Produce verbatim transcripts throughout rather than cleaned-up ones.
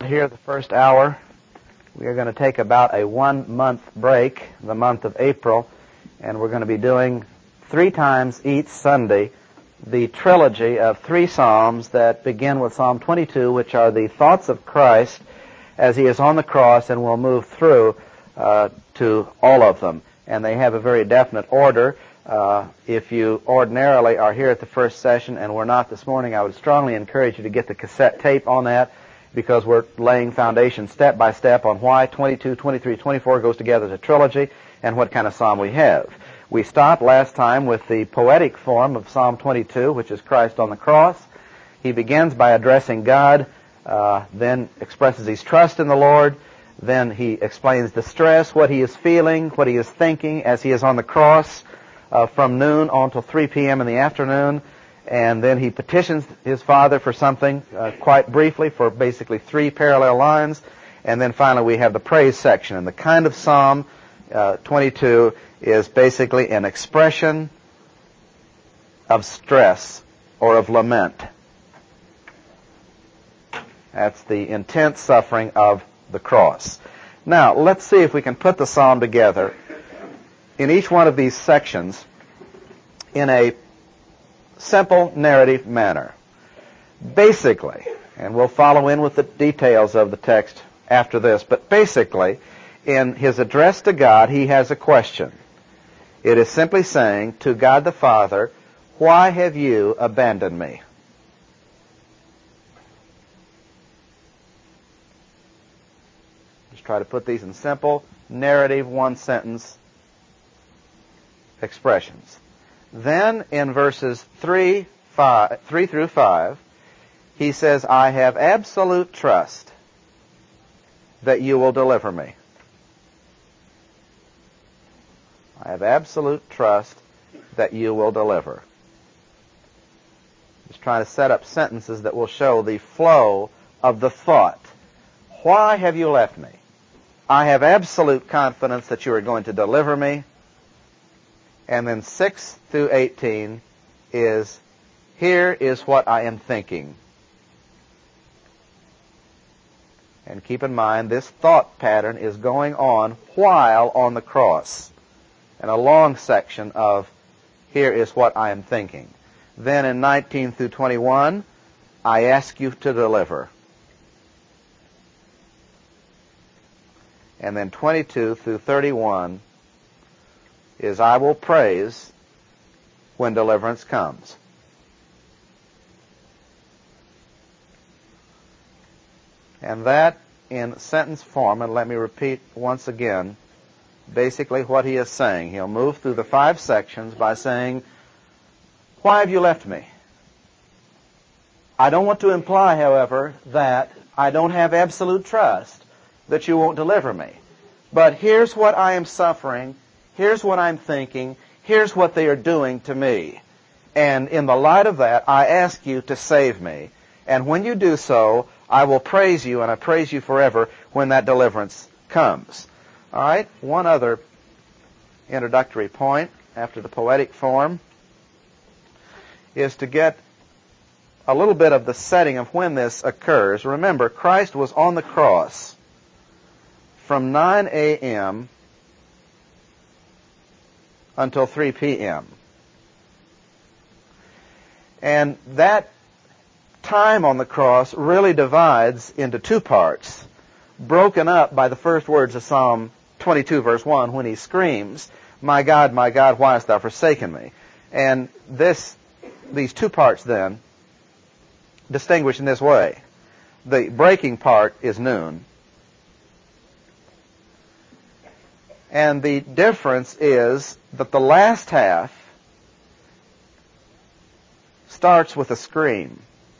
Here, the first hour, we are going to take about a one-month break, the month of April, and we're going to be doing three times each Sunday the trilogy of three psalms that begin with Psalm twenty-two, which are the thoughts of Christ as he is on the cross, and we'll move through uh, to all of them. And they have a very definite order. Uh, if you ordinarily are here at the first session and we're not this morning, I would strongly encourage you to get the cassette tape on that, because we're laying foundation step by step on why twenty-two, twenty-three, twenty-four goes together as a trilogy and what kind of psalm we have. We stopped last time with the poetic form of Psalm twenty-two, which is Christ on the cross. He begins by addressing God, uh, then expresses his trust in the Lord, then he explains the stress, what he is feeling, what he is thinking as he is on the cross uh, from noon on till three p.m. in the afternoon. And then he petitions his Father for something, uh, quite briefly, for basically three parallel lines. And then finally we have the praise section. And the kind of Psalm uh, twenty-two is basically an expression of stress or of lament. That's the intense suffering of the cross. Now, let's see if we can put the psalm together in each one of these sections in a simple narrative manner. Basically, and we'll follow in with the details of the text after this, but basically, in his address to God, he has a question. It is simply saying to God the Father, "Why have you abandoned me?" Just try to put these in simple, narrative, one-sentence expressions. Then in verses three, five, three through five, he says, "I have absolute trust that you will deliver me." I have absolute trust that you will deliver. Just trying to set up sentences that will show the flow of the thought. Why have you left me? I have absolute confidence that you are going to deliver me. And then six through eighteen is, here is what I am thinking. And keep in mind, this thought pattern is going on while on the cross. And a long section of, here is what I am thinking. Then in nineteen through twenty-one, I ask you to deliver. And then twenty-two through thirty-one is, I will praise when deliverance comes. And that in sentence form, and let me repeat once again, basically what he is saying. He'll move through the five sections by saying, why have you left me? I don't want to imply, however, that I don't have absolute trust that you won't deliver me. But here's what I am suffering. Here's what I'm thinking. Here's what they are doing to me. And in the light of that, I ask you to save me. And when you do so, I will praise you, and I praise you forever when that deliverance comes. All right, one other introductory point after the poetic form is to get a little bit of the setting of when this occurs. Remember, Christ was on the cross from nine a.m. until three p.m. And that time on the cross really divides into two parts, broken up by the first words of Psalm twenty-two, verse one, when he screams, "My God, my God, why hast thou forsaken me?" And this, these two parts then, distinguished in this way. The breaking part is noon. And the difference is that the last half starts with a scream.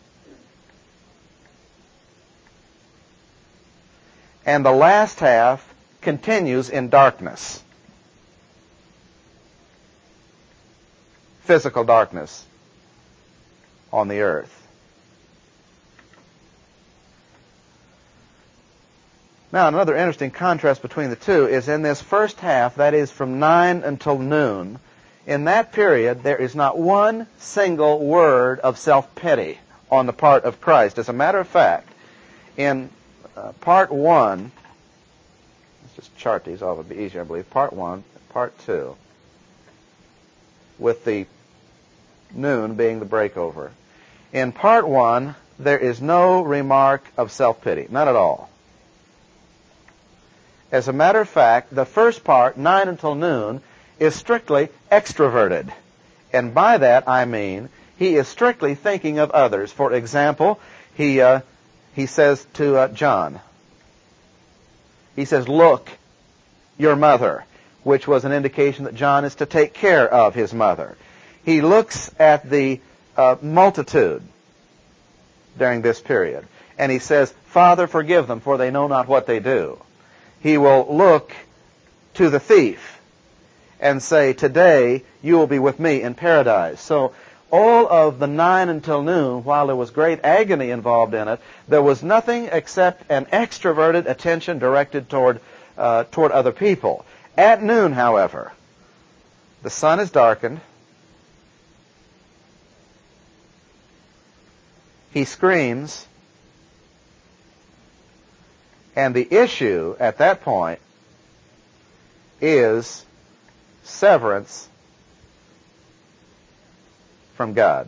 And the last half continues in darkness. Physical darkness on the earth. Now, another interesting contrast between the two is in this first half, that is from nine until noon, in that period there is not one single word of self-pity on the part of Christ. As a matter of fact, in uh, part one, let's just chart these off, it would be easier, I believe. Part one, part two, with the noon being the breakover. In part one, there is no remark of self-pity, none at all. As a matter of fact, the first part, nine until noon, is strictly extroverted. And by that I mean he is strictly thinking of others. For example, he uh, he says to uh, John, he says, "Look, your mother," which was an indication that John is to take care of his mother. He looks at the uh, multitude during this period, and he says, "Father, forgive them, for they know not what they do." He will look to the thief and say, "Today you will be with me in paradise." So all of the nine until noon, while there was great agony involved in it, there was nothing except an extroverted attention directed toward uh, toward other people. At noon, however, the sun is darkened. He screams, and the issue at that point is severance from God.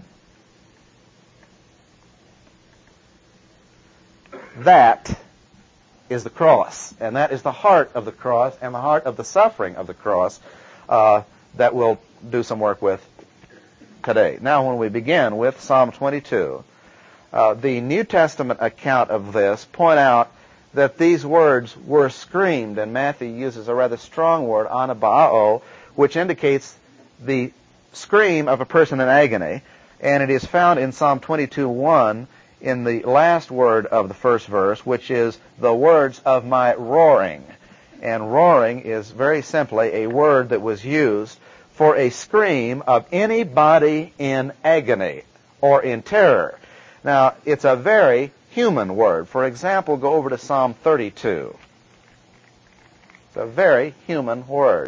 That is the cross, and that is the heart of the cross and the heart of the suffering of the cross uh, that we'll do some work with today. Now, when we begin with Psalm twenty-two, uh, the New Testament account of this point out that these words were screamed, and Matthew uses a rather strong word, anabao, which indicates the scream of a person in agony, and it is found in Psalm twenty-two one in the last word of the first verse, which is the words of my roaring. And roaring is very simply a word that was used for a scream of anybody in agony or in terror. Now, it's a very human word. For example, go over to Psalm thirty-two. It's a very human word.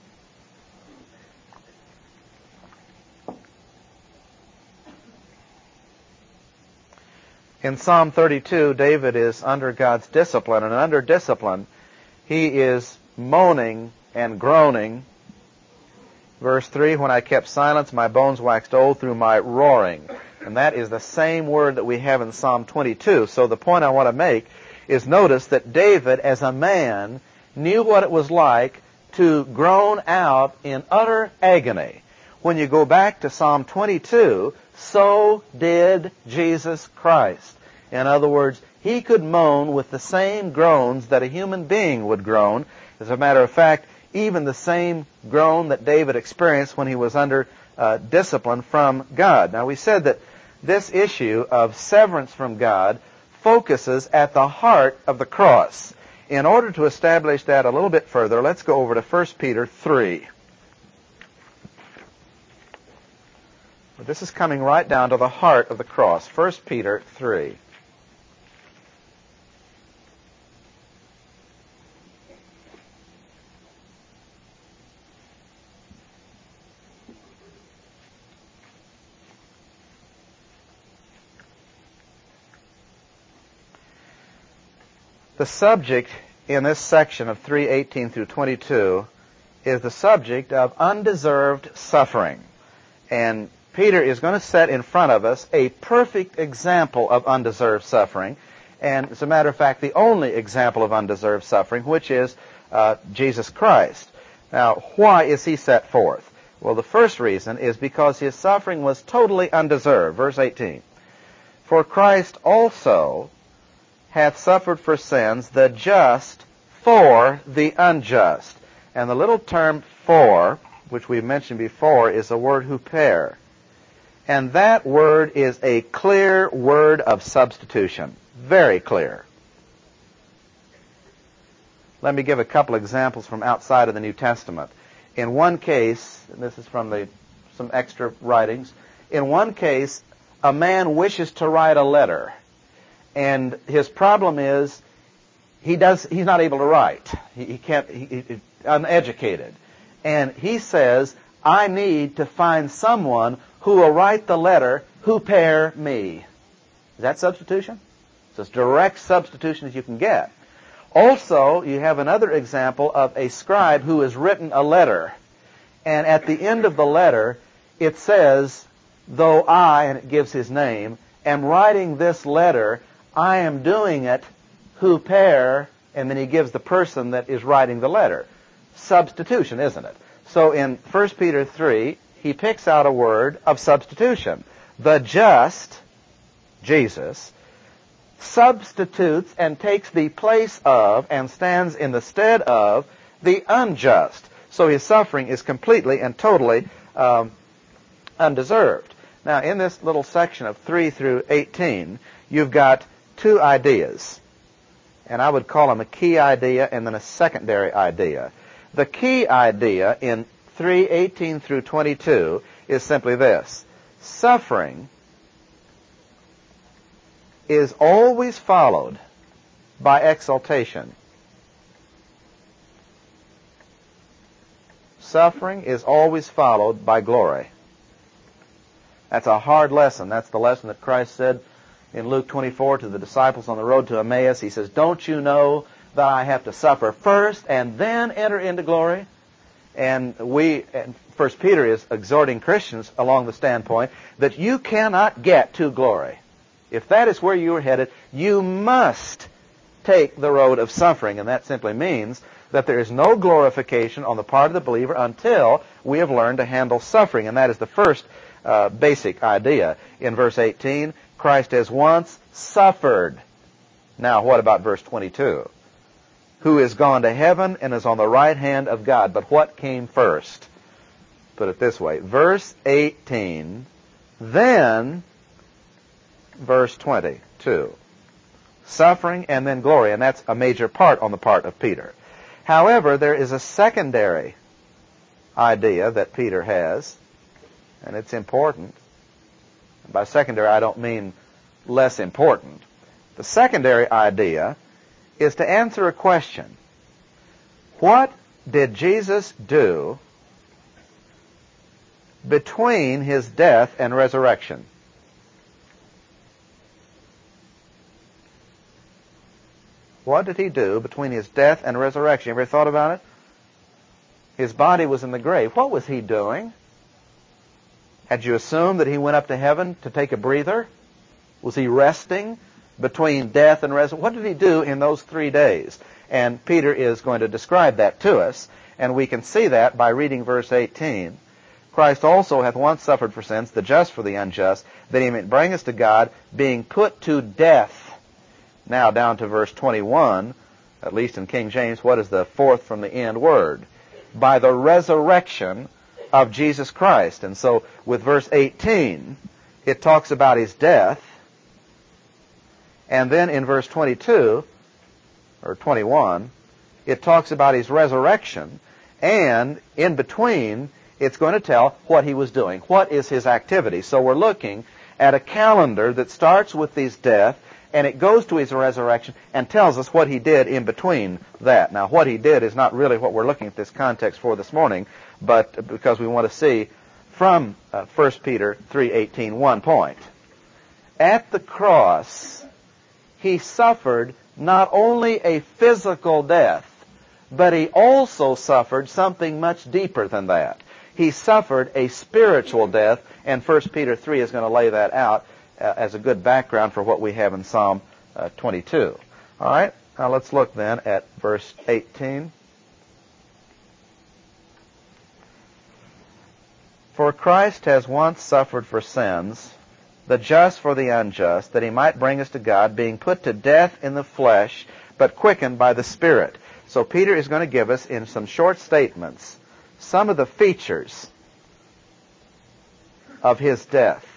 In Psalm thirty-two, David is under God's discipline, and under discipline, he is moaning and groaning. Verse three, when I kept silence, my bones waxed old through my roaring. And that is the same word that we have in Psalm twenty-two. So the point I want to make is notice that David, as a man, knew what it was like to groan out in utter agony. When you go back to Psalm twenty-two, so did Jesus Christ. In other words, he could moan with the same groans that a human being would groan. As a matter of fact, even the same groan that David experienced when he was under uh, discipline from God. Now, we said that this issue of severance from God focuses at the heart of the cross. In order to establish that a little bit further, let's go over to First Peter three. This is coming right down to the heart of the cross. First Peter three. The subject in this section of three eighteen through twenty-two is the subject of undeserved suffering. And Peter is going to set in front of us a perfect example of undeserved suffering. And as a matter of fact, the only example of undeserved suffering, which is uh, Jesus Christ. Now, why is he set forth? Well, the first reason is because his suffering was totally undeserved. Verse eighteen. For Christ also hath suffered for sins, the just for the unjust. And the little term for, which we've mentioned before, is the word huper. And that word is a clear word of substitution. Very clear. Let me give a couple examples from outside of the New Testament. In one case, and this is from the some extra writings, in one case, a man wishes to write a letter. And his problem is he does he's not able to write. He, he can't he, he, uneducated. And he says, I need to find someone who will write the letter, huper me. Is that substitution? It's as direct substitution as you can get. Also, you have another example of a scribe who has written a letter. And at the end of the letter, it says, though I, and it gives his name, am writing this letter, I am doing it huper, and then he gives the person that is writing the letter. Substitution, isn't it? So in First Peter three, he picks out a word of substitution. The just, Jesus, substitutes and takes the place of and stands in the stead of the unjust. So his suffering is completely and totally um, undeserved. Now, in this little section of three through eighteen, you've got two ideas. And I would call them a key idea and then a secondary idea. The key idea in three eighteen through twenty-two is simply this. Suffering is always followed by exaltation. Suffering is always followed by glory. That's a hard lesson. That's the lesson that Christ said in Luke twenty-four to the disciples on the road to Emmaus. He says, don't you know that I have to suffer first and then enter into glory? And we, and First Peter is exhorting Christians along the standpoint that you cannot get to glory. If that is where you are headed, you must take the road of suffering. And that simply means that there is no glorification on the part of the believer until we have learned to handle suffering. And that is the first uh, basic idea. In verse eighteen, Christ has once suffered. Now, what about verse twenty-two? Who is gone to heaven and is on the right hand of God. But what came first? Put it this way. Verse eighteen, then verse twenty-two. Suffering and then glory, and that's a major part on the part of Peter. However, there is a secondary idea that Peter has, and it's important. By secondary, I don't mean less important. The secondary idea is to answer a question. What did Jesus do between his death and resurrection? What did he do between his death and resurrection? You ever thought about it? His body was in the grave. What was he doing? Had you assumed that he went up to heaven to take a breather? Was he resting between death and resurrection? What did he do in those three days? And Peter is going to describe that to us, and we can see that by reading verse eighteen. Christ also hath once suffered for sins, the just for the unjust, that he might bring us to God, being put to death. Now down to verse twenty-one, at least in King James, what is the fourth from the end word? By the resurrection of Jesus Christ. And so with verse eighteen, it talks about his death. And then in verse twenty-two, or twenty-one, it talks about his resurrection. And in between, it's going to tell what he was doing. What is his activity? So we're looking at a calendar that starts with his death, and it goes to his resurrection and tells us what he did in between that. Now, what he did is not really what we're looking at this context for this morning, but because we want to see from uh, First Peter three eighteen one point. At the cross, he suffered not only a physical death, but he also suffered something much deeper than that. He suffered a spiritual death, and First Peter three is going to lay that out uh, as a good background for what we have in Psalm uh, twenty-two. All right, now let's look then at verse eighteen. For Christ has once suffered for sins, the just for the unjust, that he might bring us to God, being put to death in the flesh, but quickened by the Spirit. So Peter is going to give us, in some short statements, some of the features of his death.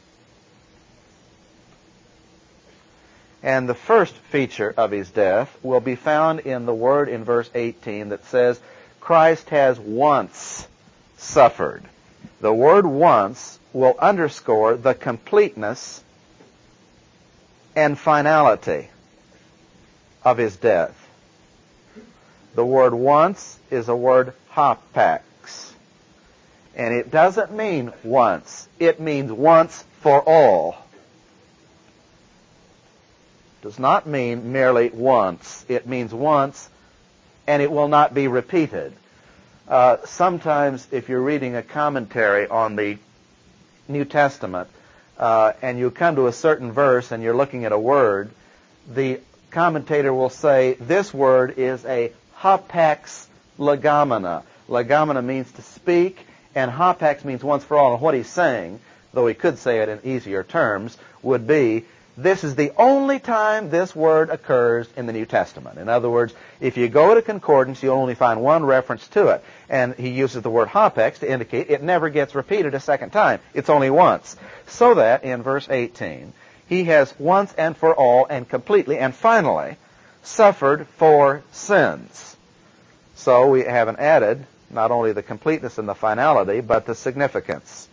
And the first feature of his death will be found in the word in verse eighteen that says, Christ has once suffered. The word once will underscore the completeness and finality of his death. The word once is a word hapax. And it doesn't mean once. It means once for all. does not mean merely once. It means once, and it will not be repeated. Uh, sometimes if you're reading a commentary on the New Testament, uh, and you come to a certain verse and you're looking at a word, the commentator will say, this word is a hapax legomena. Legomena means to speak, and hapax means once for all. And what he's saying, though he could say it in easier terms, would be, this is the only time this word occurs in the New Testament. In other words, if you go to concordance, you'll only find one reference to it. And he uses the word hapax to indicate it never gets repeated a second time. It's only once. So that, in verse eighteen, he has once and for all and completely and finally suffered for sins. So we haven't added not only the completeness and the finality, but the significance.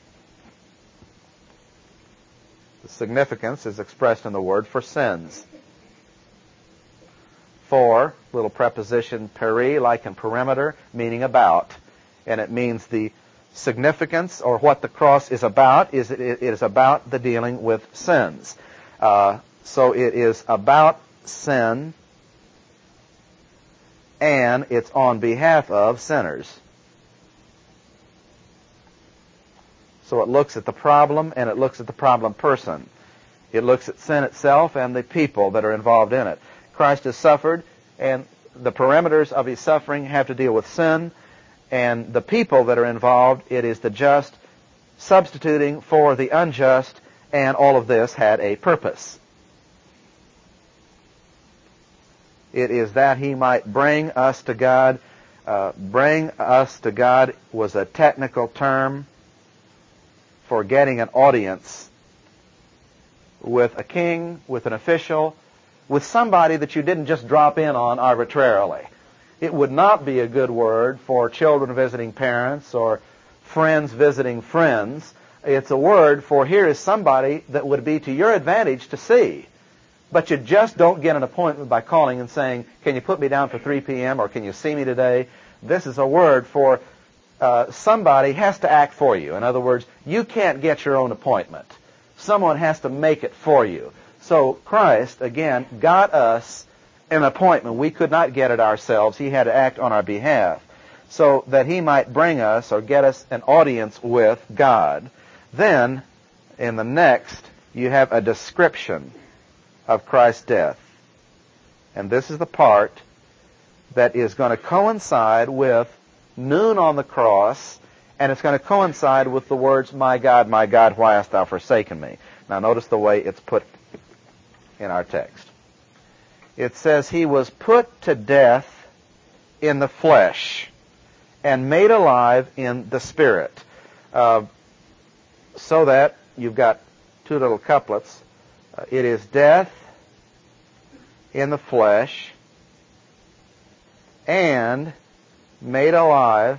The significance is expressed in the word for sins. For, little preposition peri, like in perimeter, meaning about. And it means the significance, or what the cross is about, is it is about the dealing with sins. Uh, so it is about sin, and it's on behalf of sinners. So it looks at the problem, and it looks at the problem person. It looks at sin itself and the people that are involved in it. Christ has suffered, and the parameters of his suffering have to deal with sin, and the people that are involved, it is the just substituting for the unjust, and all of this had a purpose. It is that he might bring us to God. Uh, bring us to God was a technical term for getting an audience with a king, with an official, with somebody that you didn't just drop in on arbitrarily. It would not be a good word for children visiting parents or friends visiting friends. It's a word for here is somebody that would be to your advantage to see. But you just don't get an appointment by calling and saying, can you put me down for three p.m. or can you see me today? This is a word for uh, somebody has to act for you. In other words, you can't get your own appointment. Someone has to make it for you. So Christ, again, got us an appointment. We could not get it ourselves. He had to act on our behalf so that he might bring us or get us an audience with God. Then, in the next, you have a description of Christ's death. And this is the part that is going to coincide with noon on the cross, and it's going to coincide with the words, my God, my God, why hast thou forsaken me? Now notice the way it's put in our text. It says, he was put to death in the flesh and made alive in the spirit. Uh, so that you've got two little couplets. Uh, it is death in the flesh and made alive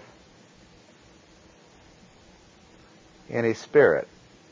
in his spirit.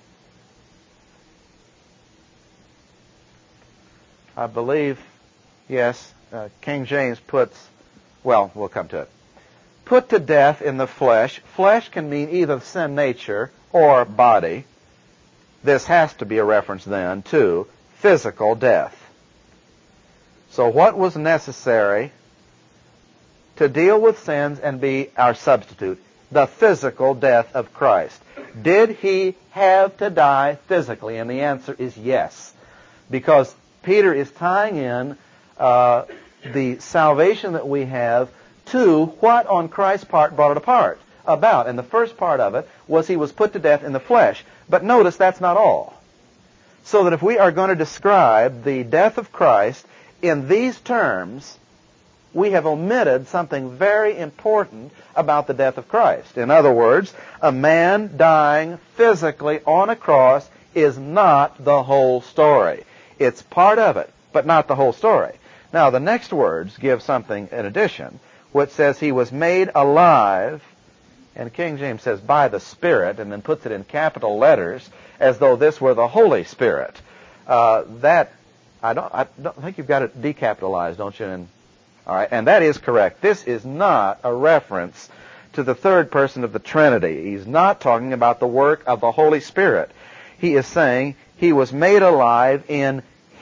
I believe, yes, uh, King James puts, well, we'll come to it. Put to death in the flesh. Flesh can mean either sin nature or body. This has to be a reference then to physical death. So what was necessary to deal with sins and be our substitute? The physical death of Christ. Did he have to die physically? And the answer is yes. Because Peter is tying in uh, the salvation that we have to what on Christ's part brought it apart about. And the first part of it was he was put to death in the flesh. But notice that's not all. So that if we are going to describe the death of Christ in these terms, we have omitted something very important about the death of Christ. In other words, a man dying physically on a cross is not the whole story. It's part of it, but not the whole story. Now, the next words give something in addition, which says he was made alive, and King James says by the Spirit, and then puts it in capital letters as though this were the Holy Spirit. Uh, that, I don't, I don't think you've got it decapitalized, don't you? And, all right, and that is correct. This is not a reference to the third person of the Trinity. He's not talking about the work of the Holy Spirit. He is saying he was made alive in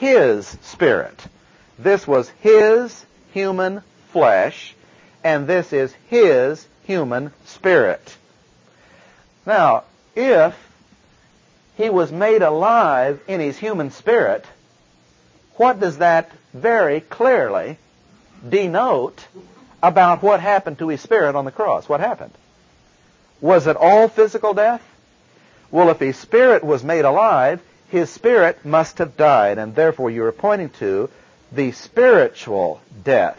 His Spirit. This was His human flesh, and this is His human spirit. Now, if He was made alive in His human spirit, what does that very clearly denote about what happened to His spirit on the cross? What happened? Was it all physical death? Well, if His spirit was made alive, His spirit must have died, and therefore you are pointing to the spiritual death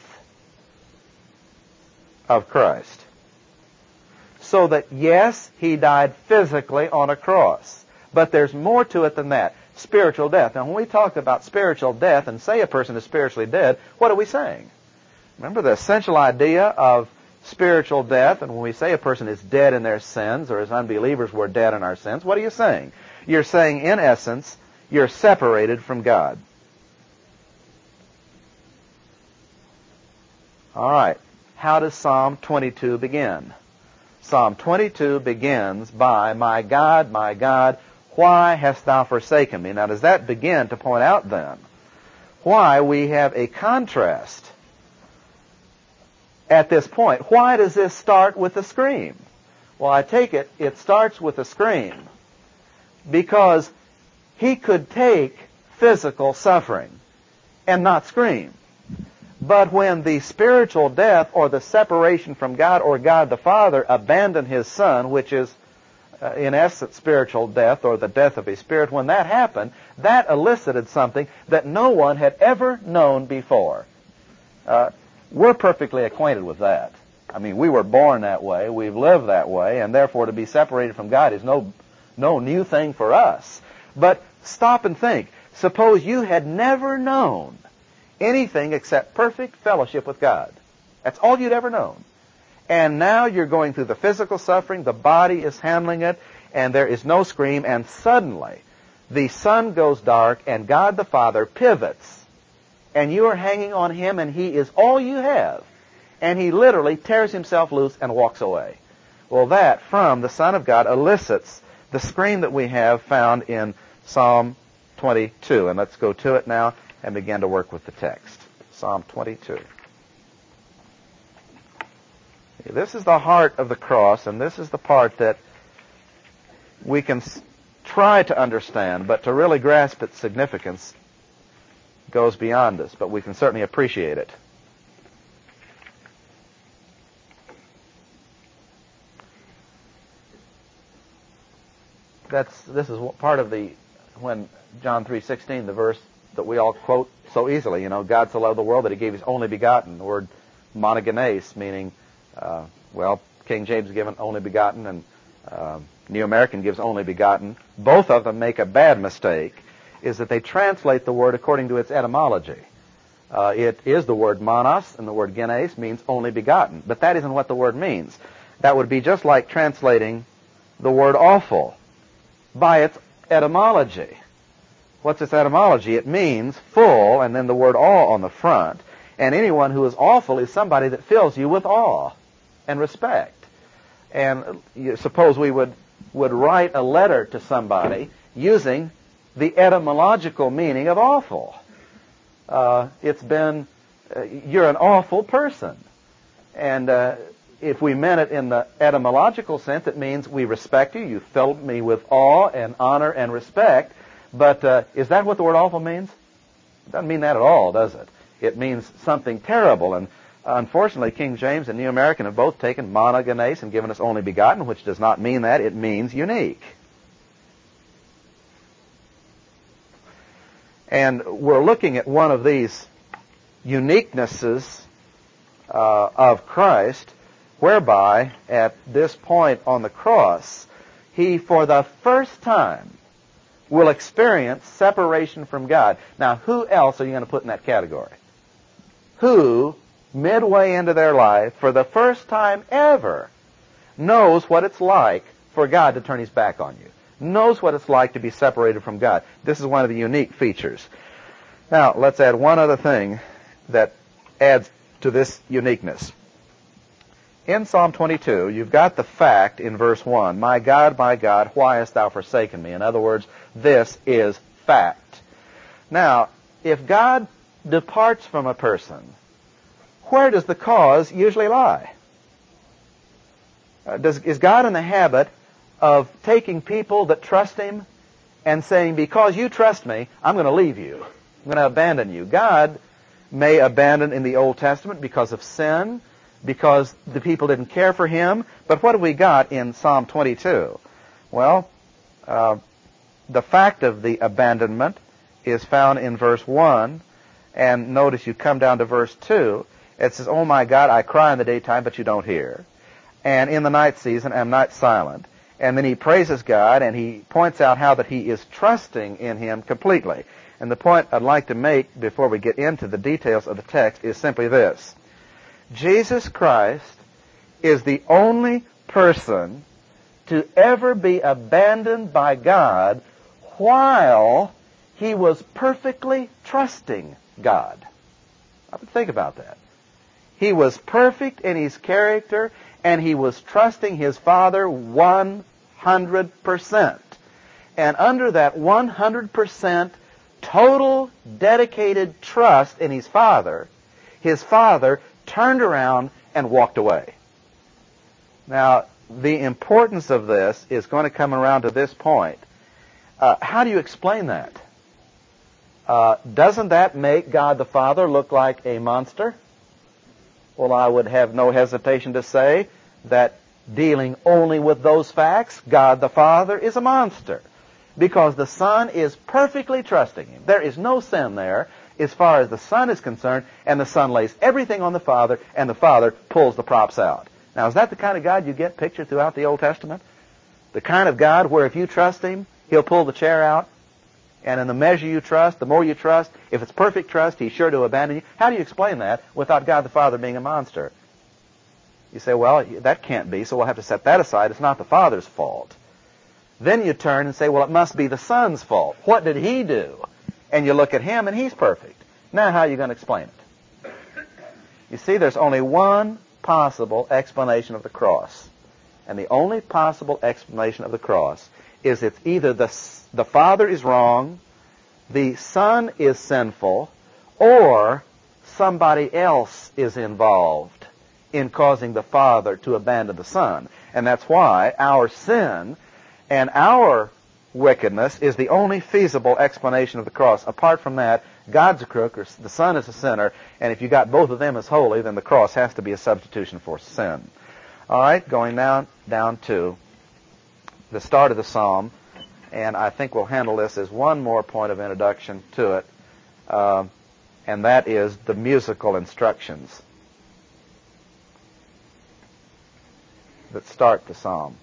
of Christ. So that, yes, He died physically on a cross, but there's more to it than that. Spiritual death. Now, when we talk about spiritual death and say a person is spiritually dead, what are we saying? Remember the essential idea of spiritual death, and when we say a person is dead in their sins, or as unbelievers we're dead in our sins, what are you saying? You're saying, in essence, you're separated from God. All right. How does Psalm twenty-two begin? Psalm twenty-two begins by, "My God, my God, why hast thou forsaken me?" Now, does that begin to point out then why we have a contrast at this point? Why does this start with a scream? Well, I take it it starts with a scream because He could take physical suffering and not scream. But when the spiritual death or the separation from God or God the Father abandoned His Son, which is uh, in essence spiritual death or the death of His Spirit, when that happened, that elicited something that no one had ever known before. Uh, we're perfectly acquainted with that. I mean, we were born that way, we've lived that way, and therefore to be separated from God is no, no new thing for us. But stop and think. Suppose you had never known anything except perfect fellowship with God. That's all you'd ever known. And now you're going through the physical suffering, the body is handling it, and there is no scream, and suddenly the sun goes dark and God the Father pivots, and you are hanging on Him, and He is all you have. And He literally tears Himself loose and walks away. Well, that from the Son of God elicits the scream that we have found in Psalm twenty-two. And let's go to it now and begin to work with the text. Psalm twenty-two. This is the heart of the cross, and this is the part that we can try to understand, but to really grasp its significance goes beyond us, but we can certainly appreciate it. That's, this is part of the, when John three sixteen, the verse that we all quote so easily, you know, God so loved the world that He gave His only begotten. The word monogenes, meaning, uh, well, King James given only begotten, and uh, New American gives only begotten. Both of them make a bad mistake, is that they translate the word according to its etymology. Uh, it is the word monos, and the word genes means only begotten. But that isn't what the word means. That would be just like translating the word awful by its etymology. What's its etymology? It means full, and then the word awe on the front. And anyone who is awful is somebody that fills you with awe and respect. And you, suppose we would, would write a letter to somebody using the etymological meaning of awful. Uh, it's been, uh, you're an awful person. And uh, if we meant it in the etymological sense, it means we respect you. You filled me with awe and honor and respect. But uh, is that what the word awful means? It doesn't mean that at all, does it? It means something terrible. And unfortunately, King James and New American have both taken monogenes and given us only begotten, which does not mean that. It means unique. And we're looking at one of these uniquenesses uh, of Christ, whereby at this point on the cross, He, for the first time, will experience separation from God. Now, who else are you going to put in that category? Who, midway into their life, for the first time ever, knows what it's like for God to turn His back on you? Knows what it's like to be separated from God. This is one of the unique features. Now, let's add one other thing that adds to this uniqueness. In Psalm twenty-two, you've got the fact in verse one, "My God, my God, why hast thou forsaken me?" In other words, this is fact. Now, if God departs from a person, where does the cause usually lie? Uh, does, is God in the habit of taking people that trust Him and saying, because you trust me, I'm going to leave you. I'm going to abandon you. God may abandon in the Old Testament because of sin, because the people didn't care for Him. But what have we got in Psalm twenty-two? Well, uh, the fact of the abandonment is found in verse one. And notice you come down to verse two. It says, oh my God, I cry in the daytime, but you don't hear. And in the night season, I'm not silent. And then he praises God, and he points out how that he is trusting in Him completely. And the point I'd like to make before we get into the details of the text is simply this. Jesus Christ is the only person to ever be abandoned by God while He was perfectly trusting God. I would think about that. He was perfect in His character, and He was trusting His Father one hundred percent. And under that one hundred percent total dedicated trust in His Father, His Father turned around and walked away. Now, the importance of this is going to come around to this point. Uh, how do you explain that? Uh, doesn't that make God the Father look like a monster? Well, I would have no hesitation to say that dealing only with those facts, God the Father is a monster. Because the Son is perfectly trusting Him. There is no sin there as far as the Son is concerned, and the Son lays everything on the Father, and the Father pulls the props out. Now, is that the kind of God you get pictured throughout the Old Testament? The kind of God where if you trust Him, He'll pull the chair out, and in the measure you trust, the more you trust, if it's perfect trust, He's sure to abandon you. How do you explain that without God the Father being a monster? You say, well, that can't be, so we'll have to set that aside. It's not the Father's fault. Then you turn and say, well, it must be the Son's fault. What did He do? And you look at Him, and He's perfect. Now how are you going to explain it? You see, there's only one possible explanation of the cross. And the only possible explanation of the cross is it's either the, the Father is wrong, the Son is sinful, or somebody else is involved in causing the Father to abandon the Son. And that's why our sin and our wickedness is the only feasible explanation of the cross. Apart from that, God's a crook, or the Son is a sinner, and if you got both of them as holy, then the cross has to be a substitution for sin. All right, going now down to the start of the psalm, and I think we'll handle this as one more point of introduction to it, uh, and that is the musical instructions that start the psalm.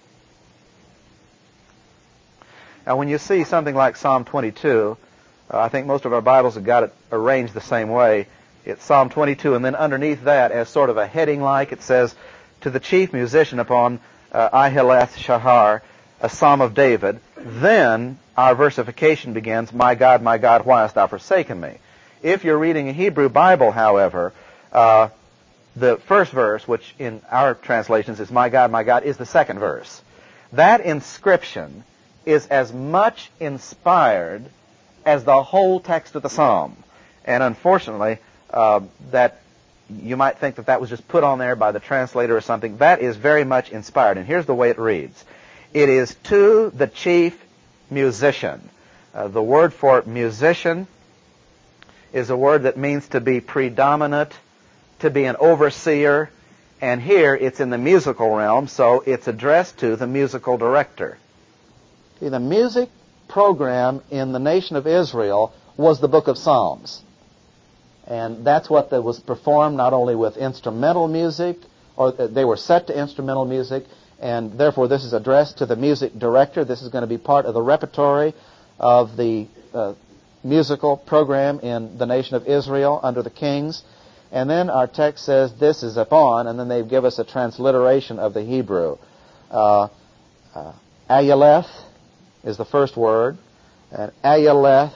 Now, when you see something like Psalm twenty-two, uh, I think most of our Bibles have got it arranged the same way. It's Psalm twenty-two, and then underneath that, as sort of a heading-like, it says, to the chief musician upon uh, Ahileth Shahar, a psalm of David. Then our versification begins, my God, my God, why hast thou forsaken me? If you're reading a Hebrew Bible, however, uh, the first verse, which in our translations is my God, my God, is the second verse. That inscription is as much inspired as the whole text of the psalm. And unfortunately, uh, that you might think that that was just put on there by the translator or something. That is very much inspired. And here's the way it reads. It is to the chief musician. Uh, the word for musician is a word that means to be predominant, to be an overseer. And here it's in the musical realm, so it's addressed to the musical director. See, the music program in the nation of Israel was the book of Psalms. And that's what that was performed not only with instrumental music, or they were set to instrumental music, and therefore this is addressed to the music director. This is going to be part of the repertory of the uh, musical program in the nation of Israel under the kings. And then our text says this is upon, and then they give us a transliteration of the Hebrew. Uh, uh, Ayaleth is the first word, and Ayaleth,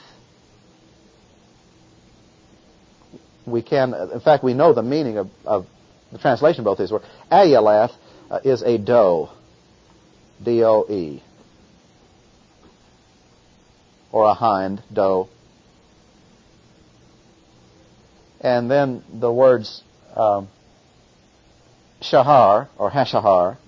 we can, in fact, we know the meaning of, of the translation of both these words. Ayaleth uh, is a doe, D O E, or a hind, doe. and then the words um, shahar or hashahar.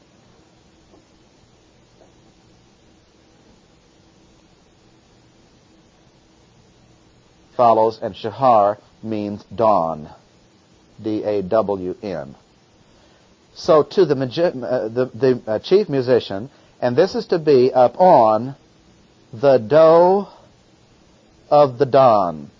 Follows, and shahar means dawn, D A W N. So to the, magi- uh, the, the uh, chief musician, and this is to be upon the doe of the dawn.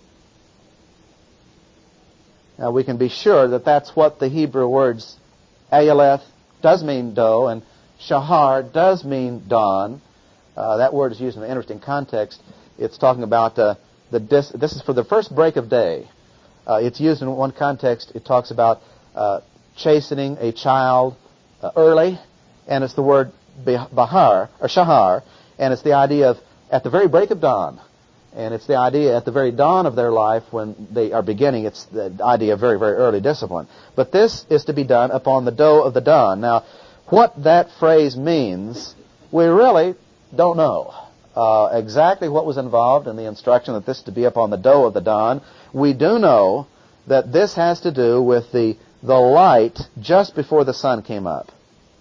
Now we can be sure that that's what the Hebrew words ayaleth does mean doe, and shahar does mean dawn. Uh, that word is used in an interesting context. It's talking about uh, the dis- this is for the first break of day. Uh, it's used in one context. It talks about uh, chastening a child uh, early, and it's the word bahar or shahar, and it's the idea of at the very break of dawn. And it's the idea at the very dawn of their life when they are beginning. It's the idea of very, very early discipline. But this is to be done upon the doe of the dawn. Now, what that phrase means, we really don't know. Uh, exactly what was involved in the instruction that this is to be upon the doe of the dawn. We do know that this has to do with the, the light just before the sun came up.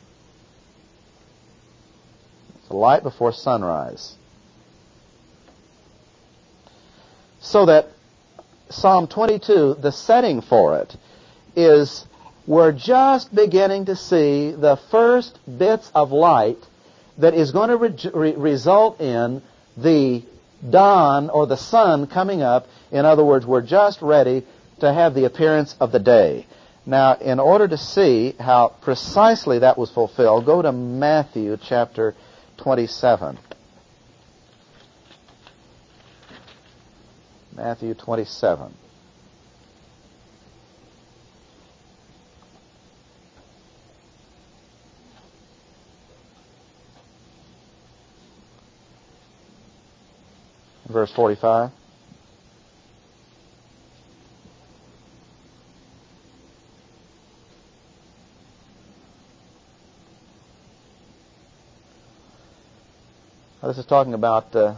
It's the light before sunrise. So that Psalm twenty-two, the setting for it, is we're just beginning to see the first bits of light that is going to re- re- result in the dawn or the sun coming up. In other words, we're just ready to have the appearance of the day. Now, in order to see how precisely that was fulfilled, go to Matthew chapter twenty-seven. Matthew twenty-seven. Verse forty-five. Now, this is talking about uh,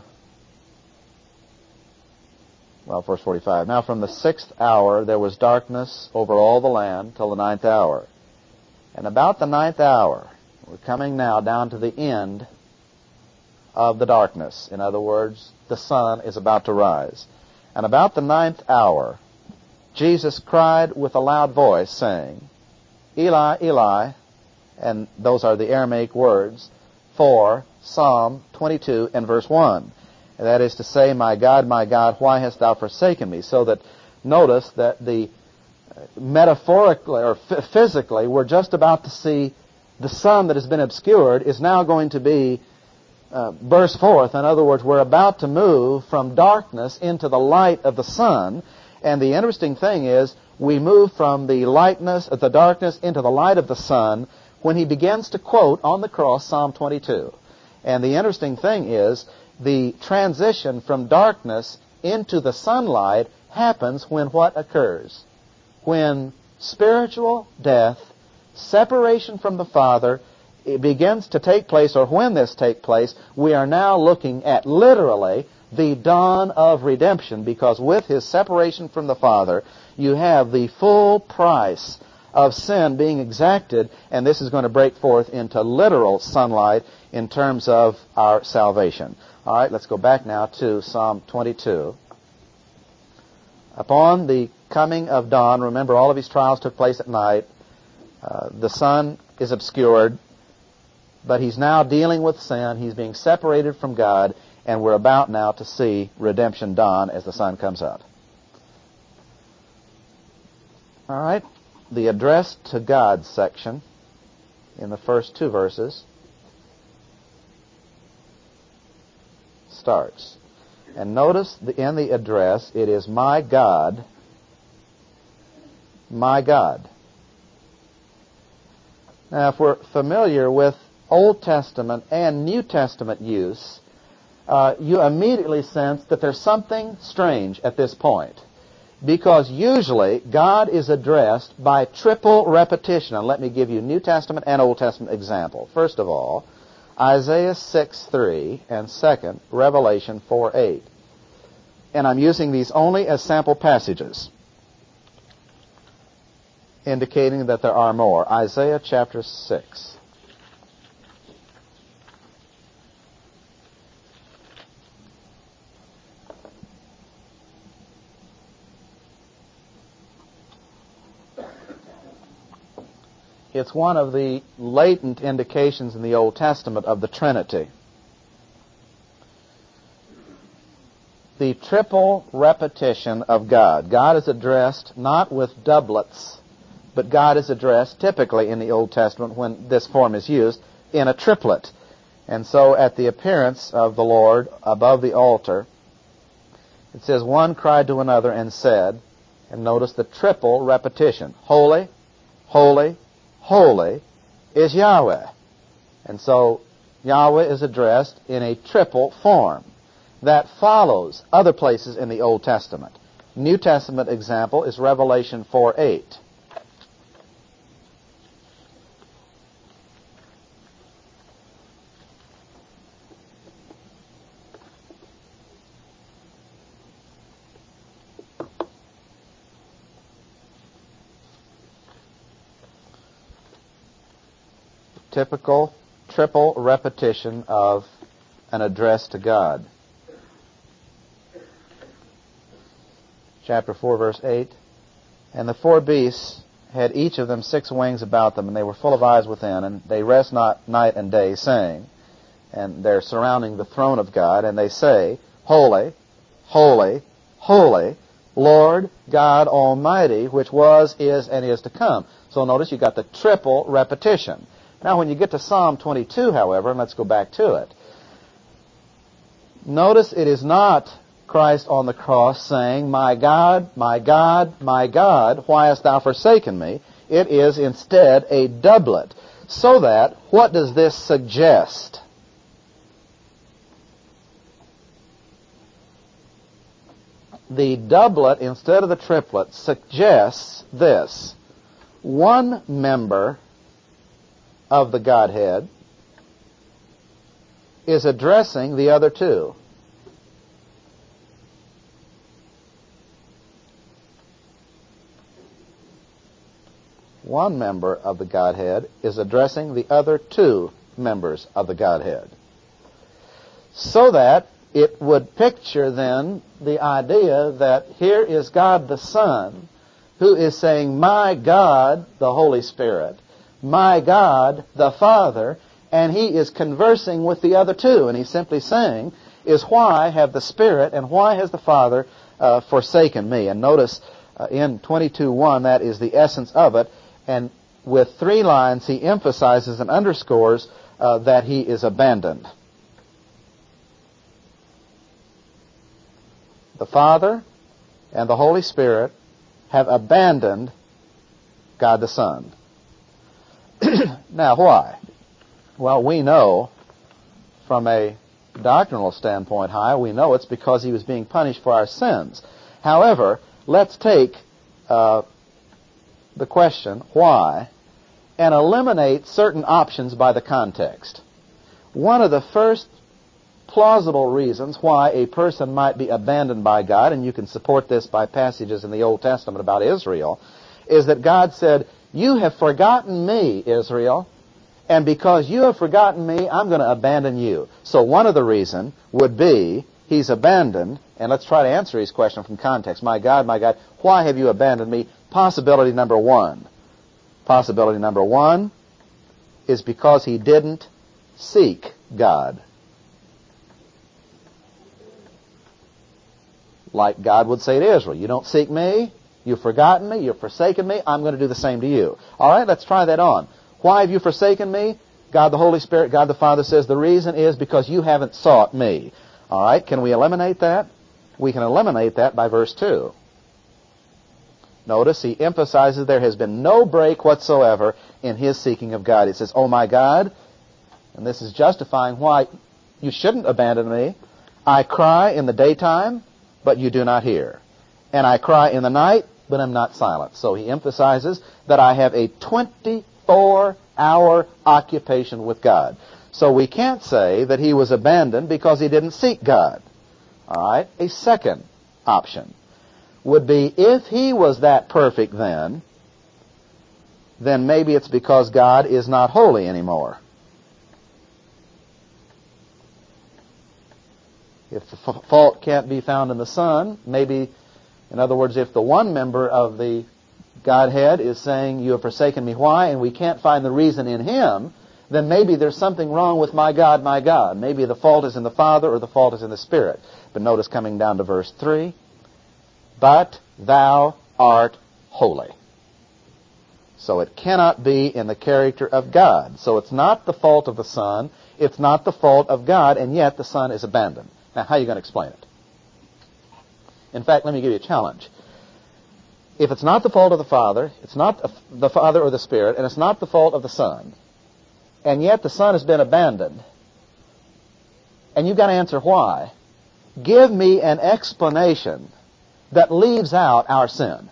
Well, verse forty-five. Now from the sixth hour there was darkness over all the land till the ninth hour. And about the ninth hour, we're coming now down to the end of the darkness. In other words, the sun is about to rise. And about the ninth hour, Jesus cried with a loud voice, saying, Eli, Eli, and those are the Aramaic words for Psalm twenty-two and verse one. That is to say, my God, my God, why hast thou forsaken me? So that, notice that the metaphorically or f- physically, we're just about to see the sun that has been obscured is now going to be uh, burst forth. In other words, we're about to move from darkness into the light of the sun. And the interesting thing is, we move from the lightness of the darkness into the light of the sun when he begins to quote on the cross Psalm twenty-two. And the interesting thing is, the transition from darkness into the sunlight happens when what occurs? When spiritual death, separation from the Father, it begins to take place, or when this takes place, we are now looking at literally the dawn of redemption, because with his separation from the Father, you have the full price of sin being exacted, and this is going to break forth into literal sunlight in terms of our salvation. All right, let's go back now to Psalm twenty-two. Upon the coming of dawn, remember all of these trials took place at night. Uh, the sun is obscured, but he's now dealing with sin. He's being separated from God, and we're about now to see redemption dawn as the sun comes up. All right, the address to God section in the first two verses starts. And notice the, in the address, it is my God, my God. Now, if we're familiar with Old Testament and New Testament use, uh, you immediately sense that there's something strange at this point. Because usually God is addressed by triple repetition. And let me give you New Testament and Old Testament example. First of all, Isaiah six three, and second, Revelation four eight. And I'm using these only as sample passages. indicating that there are more. Isaiah chapter six. It's one of the latent indications in the Old Testament of the Trinity. The triple repetition of God. God is addressed not with doublets, but God is addressed typically in the Old Testament when this form is used in a triplet. And so at the appearance of the Lord above the altar, it says, one cried to another and said, and notice the triple repetition, holy, holy, holy is Yahweh. And so Yahweh is addressed in a triple form. That follows other places in the Old Testament. New Testament example is Revelation four eight. Typical triple repetition of an address to God. Chapter four, verse eight. And the four beasts had each of them six wings about them, and they were full of eyes within, and they rest not night and day, saying, and they're surrounding the throne of God, and they say, Holy, holy, holy, Lord God Almighty, which was, is, and is to come. So notice you got the triple repetition. Now when you get to Psalm twenty-two, however, and let's go back to it, notice it is not Christ on the cross saying, My God, my God, my God, why hast thou forsaken me? It is instead a doublet. So that, what does this suggest? The doublet, instead of the triplet, suggests this. One member of the Godhead is addressing the other two. One member of the Godhead is addressing the other two members of the Godhead. So that it would picture then the idea that here is God the Son who is saying, My God, the Holy Spirit, my God, the Father, and he is conversing with the other two. And he's simply saying, is why have the Spirit and why has the Father uh, forsaken me? And notice uh, in twenty-two one, that is the essence of it. And with three lines, he emphasizes and underscores uh, that he is abandoned. The Father and the Holy Spirit have abandoned God the Son. Now, why? Well, we know from a doctrinal standpoint, high, we know it's because he was being punished for our sins. However, let's take uh, the question, why, and eliminate certain options by the context. One of the first plausible reasons why a person might be abandoned by God, and you can support this by passages in the Old Testament about Israel, is that God said, you have forgotten me, Israel, and because you have forgotten me, I'm going to abandon you. So one of the reasons would be he's abandoned, and let's try to answer his question from context. My God, my God, why have you abandoned me? Possibility number one. Possibility number one is because he didn't seek God. Like God would say to Israel, you don't seek me, you've forgotten me, you've forsaken me, I'm going to do the same to you. All right, let's try that on. Why have you forsaken me? God the Holy Spirit, God the Father says the reason is because you haven't sought me. All right, can we eliminate that? We can eliminate that by verse two. Notice he emphasizes there has been no break whatsoever in his seeking of God. He says, oh my God, and this is justifying why you shouldn't abandon me. I cry in the daytime, but you do not hear. And I cry in the night, but am not silent. So he emphasizes that I have a twenty-four hour occupation with God. So we can't say that he was abandoned because he didn't seek God. All right? A second option would be if he was that perfect then, then maybe it's because God is not holy anymore. If the f- fault can't be found in the Son, maybe, in other words, if the one member of the Godhead is saying, you have forsaken me, why? And we can't find the reason in Him, then maybe there's something wrong with my God, my God. Maybe the fault is in the Father or the fault is in the Spirit. But notice coming down to verse three, but thou art holy. So it cannot be in the character of God. So it's not the fault of the Son, it's not the fault of God, and yet the Son is abandoned. Now, how are you going to explain it? In fact, let me give you a challenge. If it's not the fault of the Father, it's not the Father or the Spirit, and it's not the fault of the Son, and yet the Son has been abandoned, and you've got to answer why, give me an explanation that leaves out our sin.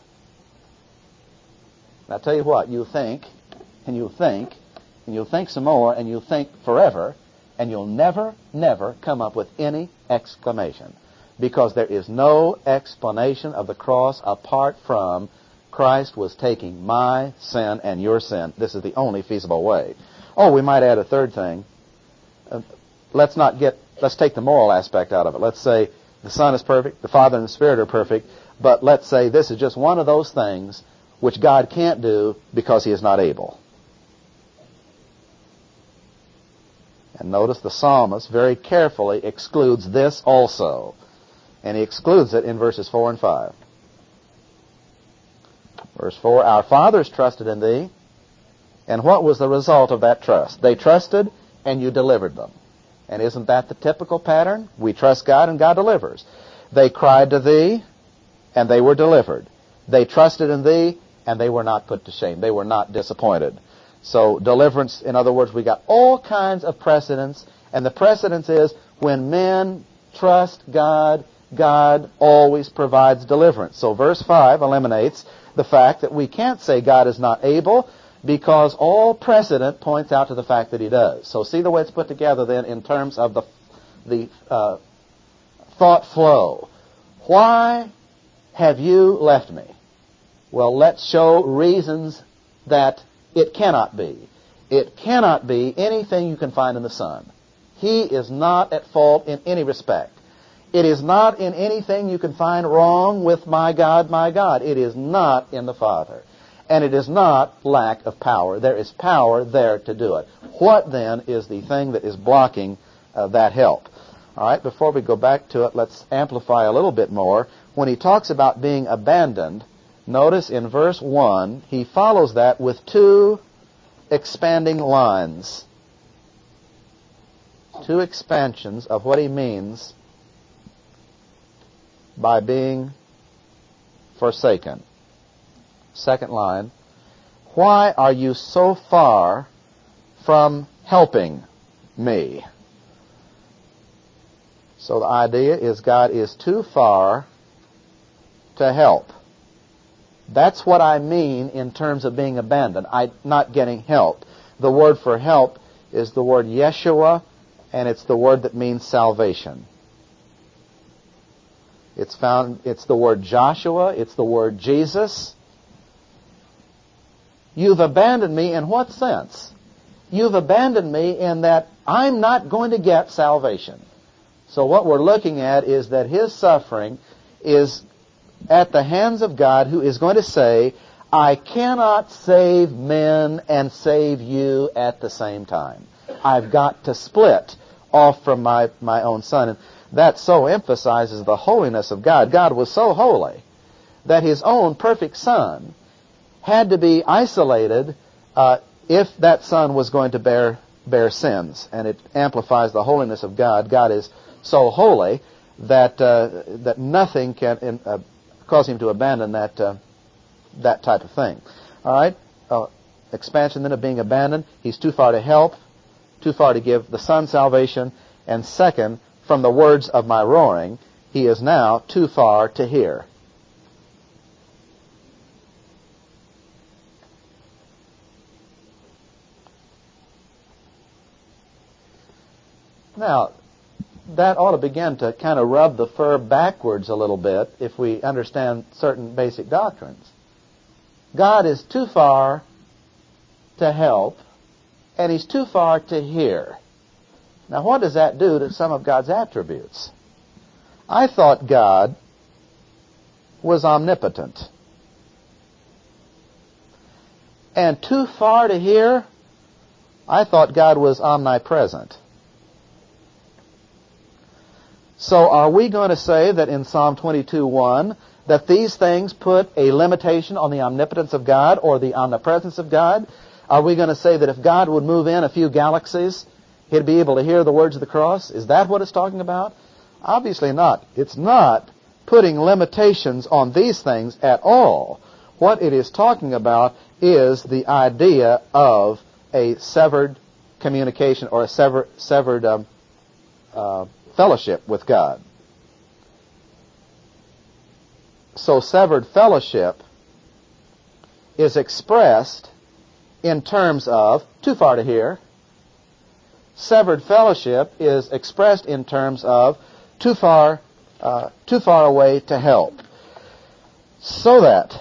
And I'll tell you what, you'll think, and you'll think, and you'll think some more, and you'll think forever, and you'll never, never come up with any exclamation. Because there is no explanation of the cross apart from Christ was taking my sin and your sin. This is the only feasible way. Oh, we might add a third thing. Uh, let's not get, let's take the moral aspect out of it. Let's say the Son is perfect, the Father and the Spirit are perfect, but let's say this is just one of those things which God can't do because He is not able. And notice the psalmist very carefully excludes this also. And he excludes it in verses four and five. Verse four, our fathers trusted in Thee, and what was the result of that trust? They trusted, and You delivered them. And isn't that the typical pattern? We trust God, and God delivers. They cried to Thee, and they were delivered. They trusted in Thee, and they were not put to shame. They were not disappointed. So deliverance, in other words, we got all kinds of precedents, and the precedence is when men trust God, God always provides deliverance. So verse five eliminates the fact that we can't say God is not able, because all precedent points out to the fact that He does. So see the way it's put together then in terms of the, the uh, thought flow. Why have You left me? Well, let's show reasons that it cannot be. It cannot be anything you can find in the Son. He is not at fault in any respect. It is not in anything you can find wrong with my God, my God. It is not in the Father. And it is not lack of power. There is power there to do it. What then is the thing that is blocking uh, that help? All right, before we go back to it, let's amplify a little bit more. When he talks about being abandoned, notice in verse one, he follows that with two expanding lines. Two expansions of what he means by being forsaken. Second line, why are You so far from helping me? So the idea is God is too far to help. That's what I mean in terms of being abandoned. I'm not getting help. The word for help is the word Yeshua, and it's the word that means salvation. It's found, it's the word Joshua, it's the word Jesus. You've abandoned me in what sense? You've abandoned me in that I'm not going to get salvation. So what we're looking at is that His suffering is at the hands of God, who is going to say, I cannot save men and save you at the same time. I've got to split off from my, my own Son. And that so emphasizes the holiness of God. God was so holy that His own perfect Son had to be isolated uh, if that Son was going to bear bear sins. And it amplifies the holiness of God. God is so holy that uh, that nothing can uh, cause Him to abandon that uh, that type of thing. All right? Uh, expansion then of being abandoned. He's too far to help, too far to give the Son salvation. And second, from the words of my roaring, He is now too far to hear. Now, that ought to begin to kind of rub the fur backwards a little bit if we understand certain basic doctrines. God is too far to help, and He's too far to hear. Now, what does that do to some of God's attributes? I thought God was omnipotent. And too far to hear, I thought God was omnipresent. So are we going to say that in Psalm twenty-two one that these things put a limitation on the omnipotence of God or the omnipresence of God? Are we going to say that if God would move in a few galaxies, He'd be able to hear the words of the cross? Is that what it's talking about? Obviously not. It's not putting limitations on these things at all. What it is talking about is the idea of a severed communication or a sever, severed um, uh, fellowship with God. So severed fellowship is expressed in terms of too far to hear. Severed fellowship is expressed in terms of too far, uh, too far away to help. So that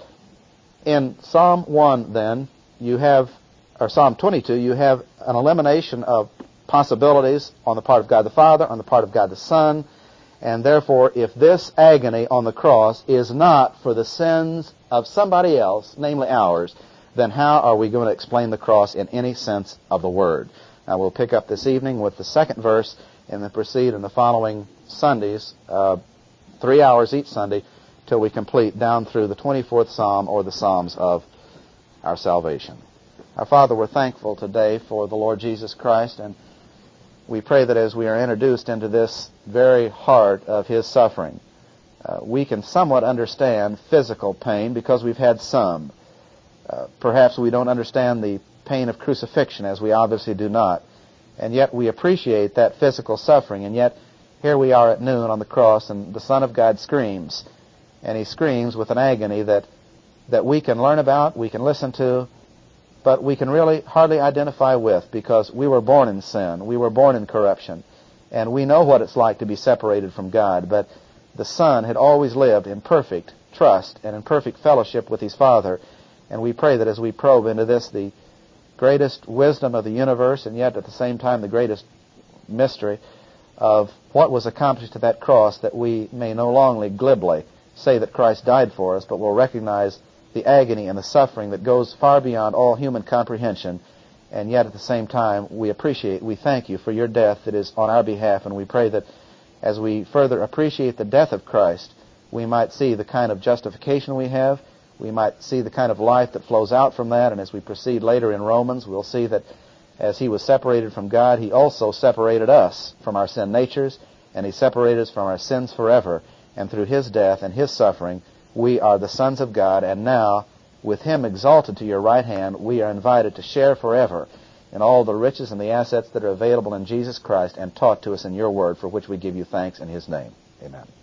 in Psalm one, then, you have, or Psalm twenty-two, you have an elimination of possibilities on the part of God the Father, on the part of God the Son, and therefore, if this agony on the cross is not for the sins of somebody else, namely ours, then how are we going to explain the cross in any sense of the word? Now, we'll pick up this evening with the second verse and then proceed in the following Sundays, uh, three hours each Sunday, till we complete down through the twenty-fourth Psalm or the Psalms of our salvation. Our Father, we're thankful today for the Lord Jesus Christ, and we pray that as we are introduced into this very heart of His suffering, uh, we can somewhat understand physical pain because we've had some. Uh, perhaps we don't understand the pain of crucifixion, as we obviously do not, and yet we appreciate that physical suffering, and yet here we are at noon on the cross, and the Son of God screams, and He screams with an agony that, that we can learn about, we can listen to, but we can really hardly identify with, because we were born in sin, we were born in corruption, and we know what it's like to be separated from God. But the Son had always lived in perfect trust and in perfect fellowship with His Father, and we pray that as we probe into this, the greatest wisdom of the universe, and yet at the same time the greatest mystery of what was accomplished at that cross, that we may no longer glibly say that Christ died for us, but will recognize the agony and the suffering that goes far beyond all human comprehension, and yet at the same time we appreciate, we thank You for Your death that is on our behalf, and we pray that as we further appreciate the death of Christ, we might see the kind of justification we have, we might see the kind of life that flows out from that, and as we proceed later in Romans, we'll see that as He was separated from God, He also separated us from our sin natures, and He separated us from our sins forever, and through His death and His suffering, we are the sons of God, and now, with Him exalted to Your right hand, we are invited to share forever in all the riches and the assets that are available in Jesus Christ and taught to us in Your word, for which we give You thanks in His name. Amen.